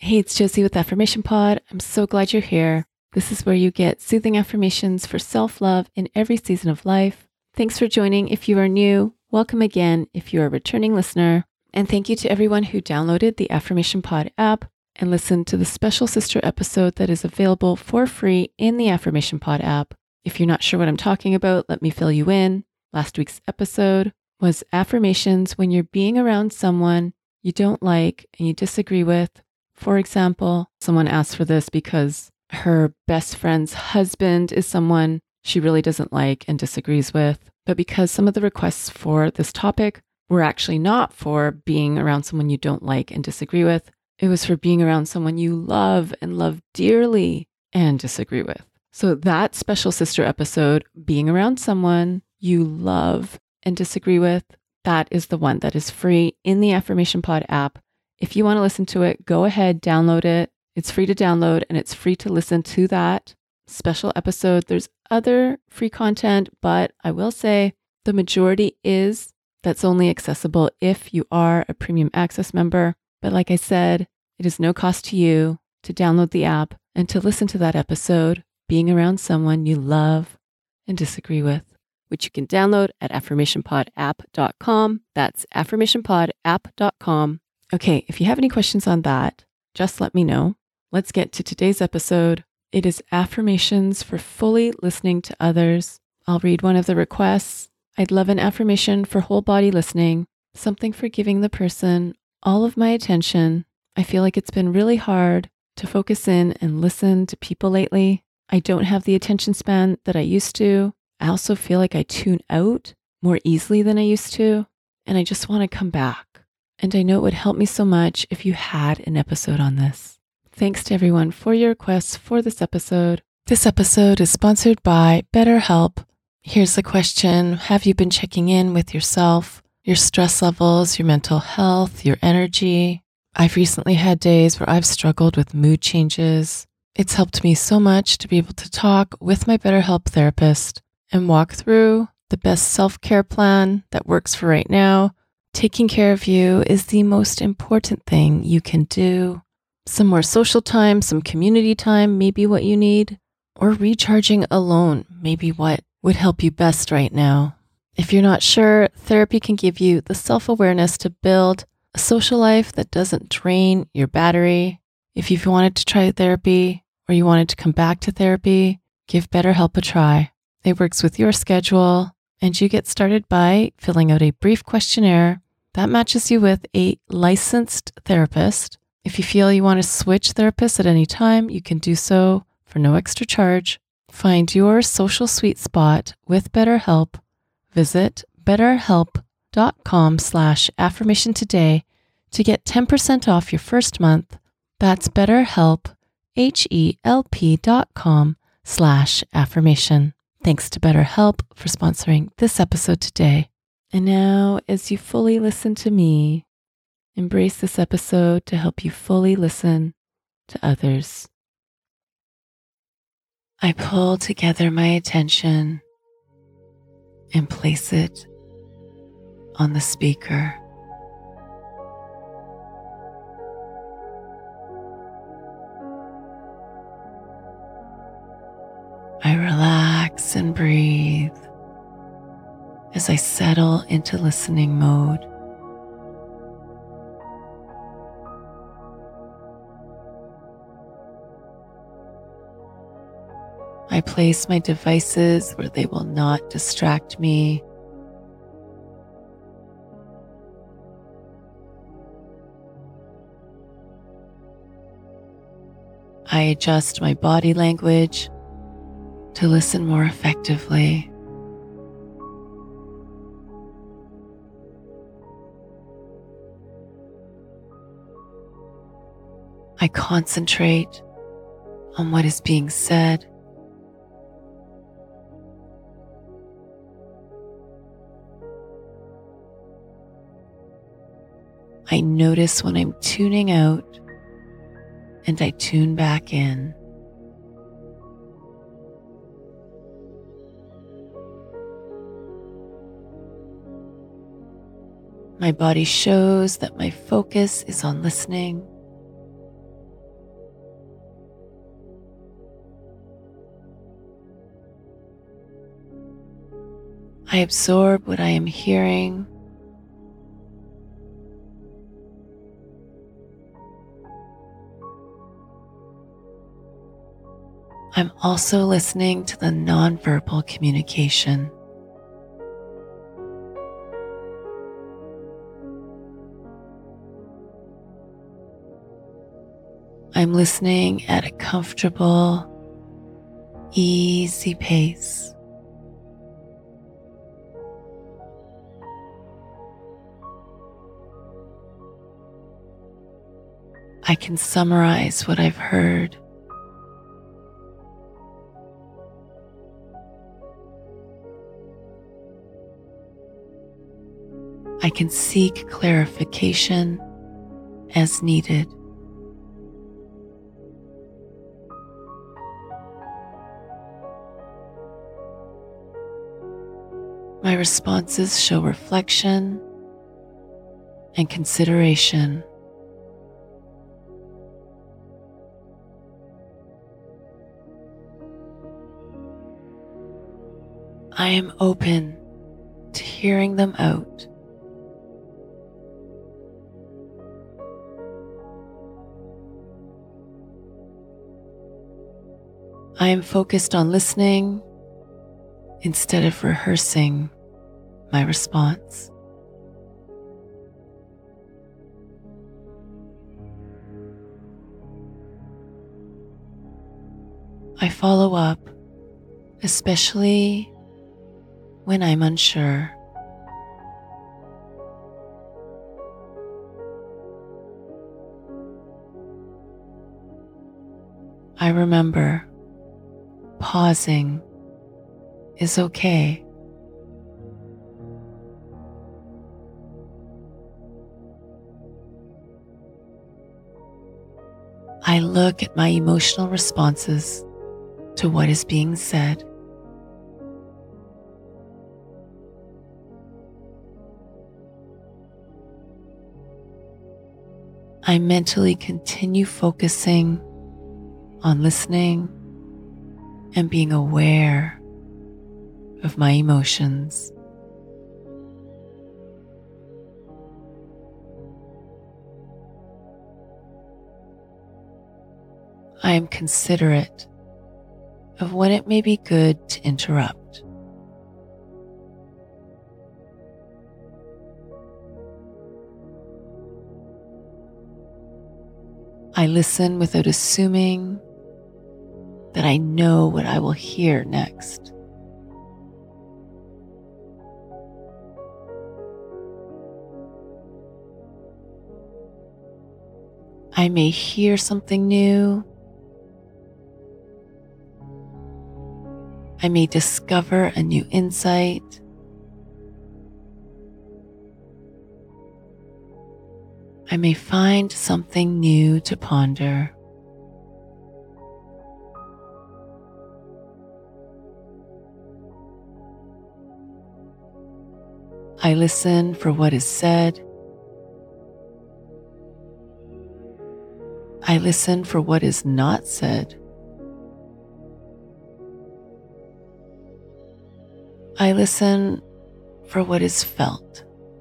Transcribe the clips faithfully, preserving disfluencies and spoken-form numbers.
Hey, it's Josie with Affirmation Pod. I'm so glad you're here. This is where you get soothing affirmations for self-love in every season of life. Thanks for joining if you are new. Welcome again if you are a returning listener. And thank you to everyone who downloaded the Affirmation Pod app and listened to the special sister episode that is available for free in the Affirmation Pod app. If you're not sure what I'm talking about, let me fill you in. Last week's episode was affirmations when you're being around someone you don't like and you disagree with. For example, someone asked for this because her best friend's husband is someone she really doesn't like and disagrees with. But because some of the requests for this topic were actually not for being around someone you don't like and disagree with, it was for being around someone you love and love dearly and disagree with. So that special sister episode, being around someone you love and disagree with, that is the one that is free in the Affirmation Pod app. If you want to listen to it, go ahead, download it. It's free to download and it's free to listen to that special episode. There's other free content, but I will say the majority is that's only accessible if you are a premium access member. But like I said, it is no cost to you to download the app and to listen to that episode, being around someone you love and disagree with, which you can download at affirmation pod app dot com. That's affirmation pod app dot com. Okay, if you have any questions on that, just let me know. Let's get to today's episode. It is affirmations for fully listening to others. I'll read one of the requests. I'd love an affirmation for whole body listening, something for giving the person all of my attention. I feel like it's been really hard to focus in and listen to people lately. I don't have the attention span that I used to. I also feel like I tune out more easily than I used to, and I just want to come back. And I know it would help me so much if you had an episode on this. Thanks to everyone for your requests for this episode. This episode is sponsored by BetterHelp. Here's the question. Have you been checking in with yourself, your stress levels, your mental health, your energy? I've recently had days where I've struggled with mood changes. It's helped me so much to be able to talk with my BetterHelp therapist and walk through the best self-care plan that works for right now. Taking care of you is the most important thing you can do. Some more social time, some community time, maybe what you need, or recharging alone, maybe what would help you best right now. If you're not sure, therapy can give you the self-awareness to build a social life that doesn't drain your battery. If you've wanted to try therapy or you wanted to come back to therapy, give BetterHelp a try. It works with your schedule, and you get started by filling out a brief questionnaire that matches you with a licensed therapist. If you feel you want to switch therapists at any time, you can do so for no extra charge. Find your social sweet spot with BetterHelp. Visit betterhelp.com slash affirmation today to get ten percent off your first month. That's BetterHelp, H-E-L-P dot com slash affirmation. Thanks to BetterHelp for sponsoring this episode today. And now, as you fully listen to me, embrace this episode to help you fully listen to others. I pull together my attention and place it on the speaker. I relax and breathe as I settle into listening mode. I place my devices where they will not distract me. I adjust my body language to listen more effectively. I concentrate on what is being said. I notice when I'm tuning out and I tune back in. My body shows that my focus is on listening. I absorb what I am hearing. I'm also listening to the nonverbal communication. I'm listening at a comfortable, easy pace. I can summarize what I've heard. I can seek clarification as needed. My responses show reflection and consideration. I am open to hearing them out. I am focused on listening instead of rehearsing my response. I follow up, especially when I'm unsure. I remember pausing is okay. I look at my emotional responses to what is being said. I mentally continue focusing on listening and being aware of my emotions. I am considerate of when it may be good to interrupt. I listen without assuming that I know what I will hear next. I may hear something new. I may discover a new insight. I may find something new to ponder. I listen for what is said. I listen for what is not said. I listen for what is felt.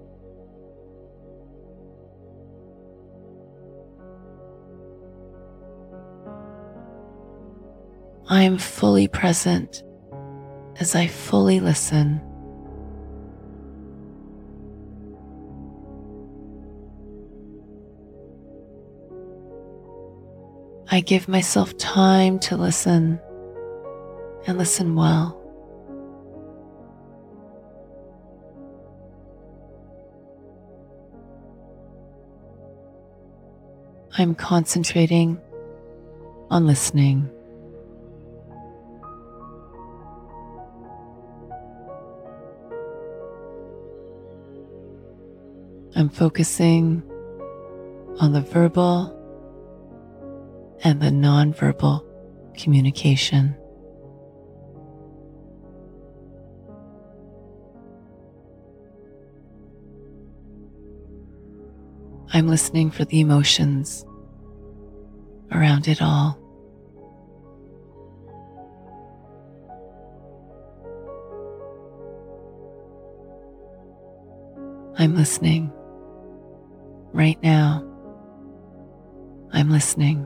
I am fully present as I fully listen. I give myself time to listen and listen well. I'm concentrating on listening. I'm focusing on the verbal and the nonverbal communication. I'm listening for the emotions around it all. I'm listening. Right now, I'm listening.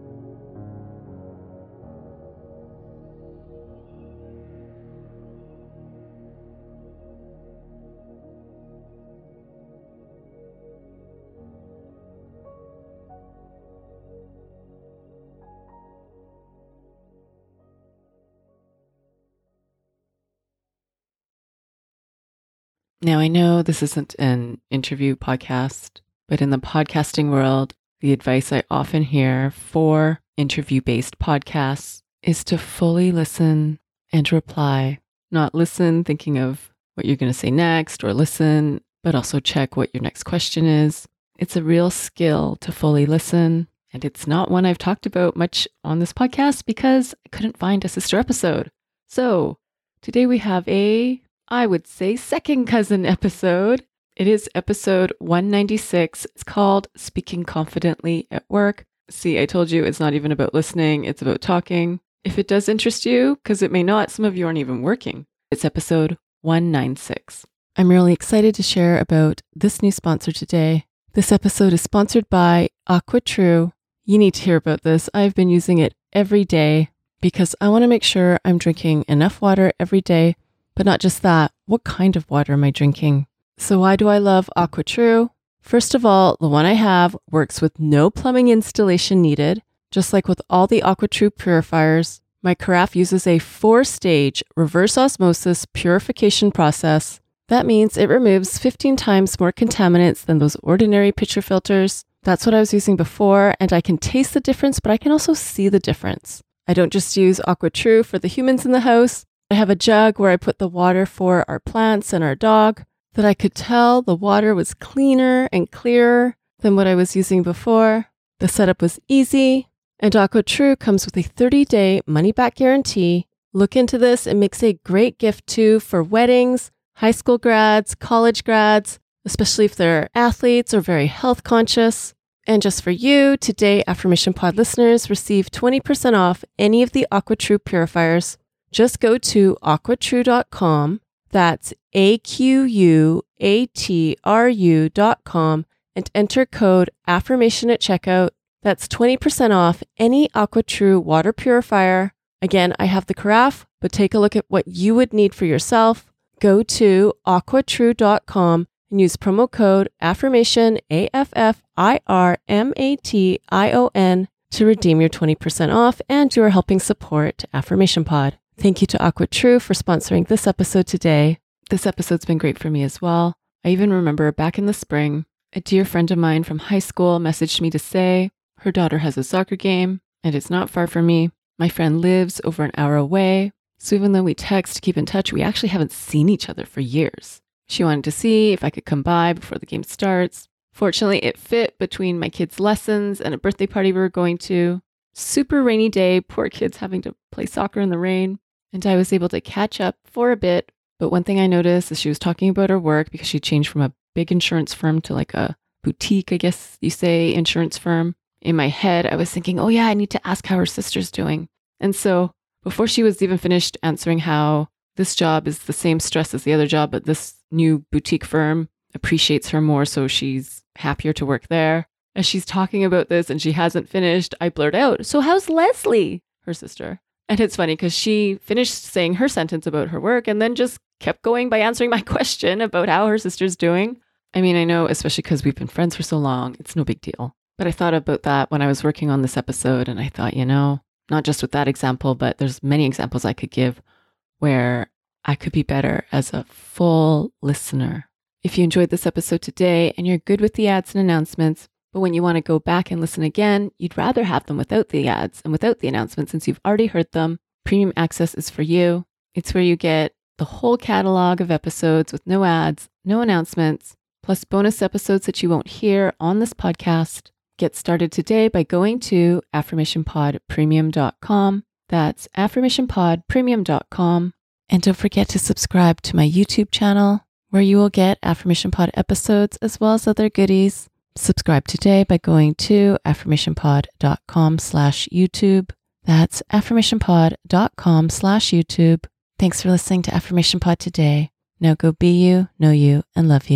Now, I know this isn't an interview podcast, but in the podcasting world, the advice I often hear for interview-based podcasts is to fully listen and reply. Not listen thinking of what you're going to say next or listen, but also check what your next question is. It's a real skill to fully listen, and it's not one I've talked about much on this podcast because I couldn't find a sister episode. So today we have a I would say second cousin episode. It is episode one ninety-six. It's called Speaking Confidently at Work. See, I told you it's not even about listening, it's about talking. If it does interest you, because it may not, some of you aren't even working, it's episode one ninety-six. I'm really excited to share about this new sponsor today. This episode is sponsored by AquaTrue. You need to hear about this. I've been using it every day because I want to make sure I'm drinking enough water every day. But not just that, what kind of water am I drinking? So why do I love AquaTrue? First of all, the one I have works with no plumbing installation needed. Just like with all the AquaTrue purifiers, my carafe uses a four-stage reverse osmosis purification process. That means it removes fifteen times more contaminants than those ordinary pitcher filters. That's what I was using before, and I can taste the difference, but I can also see the difference. I don't just use AquaTrue for the humans in the house. I have a jug where I put the water for our plants and our dog that I could tell the water was cleaner and clearer than what I was using before. The setup was easy, and AquaTrue comes with a thirty-day money-back guarantee. Look into this. It makes a great gift too for weddings, high school grads, college grads, especially if they're athletes or very health conscious. And just for you, today Affirmation Pod listeners receive twenty percent off any of the AquaTrue purifiers. Just go to aqua true dot com, that's A Q U A T R U dot com, and enter code AFFIRMATION at checkout. That's twenty percent off any AquaTrue water purifier. Again, I have the carafe, but take a look at what you would need for yourself. Go to aqua true dot com and use promo code AFFIRMATION, A F F I R M A T I O N, to redeem your twenty percent off, and you are helping support Affirmation Pod. Thank you to AquaTrue for sponsoring this episode today. This episode's been great for me as well. I even remember back in the spring, a dear friend of mine from high school messaged me to say her daughter has a soccer game and it's not far from me. My friend lives over an hour away. So even though we text to keep in touch, we actually haven't seen each other for years. She wanted to see if I could come by before the game starts. Fortunately, it fit between my kids' lessons and a birthday party we were going to. Super rainy day, poor kids having to play soccer in the rain. And I was able to catch up for a bit. But one thing I noticed is she was talking about her work because she changed from a big insurance firm to like a boutique, I guess you say, insurance firm. In my head, I was thinking, oh yeah, I need to ask how her sister's doing. And so before she was even finished answering how this job is the same stress as the other job, but this new boutique firm appreciates her more, so she's happier to work there. As she's talking about this and she hasn't finished, I blurt out, so how's Leslie, her sister? And it's funny because she finished saying her sentence about her work and then just kept going by answering my question about how her sister's doing. I mean, I know, especially because we've been friends for so long, it's no big deal. But I thought about that when I was working on this episode, and I thought, you know, not just with that example, but there's many examples I could give where I could be better as a full listener. If you enjoyed this episode today and you're good with the ads and announcements, but when you want to go back and listen again, you'd rather have them without the ads and without the announcements since you've already heard them, Premium Access is for you. It's where you get the whole catalog of episodes with no ads, no announcements, plus bonus episodes that you won't hear on this podcast. Get started today by going to affirmation pod premium dot com. That's affirmation pod premium dot com. And don't forget to subscribe to my YouTube channel, where you will get Affirmation Pod episodes as well as other goodies. Subscribe today by going to affirmation pod dot com slash YouTube. That's affirmation pod dot com slash YouTube. Thanks for listening to Affirmation Pod today. Now go be you, know you, and love you.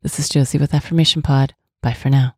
This is Josie with Affirmation Pod. Bye for now.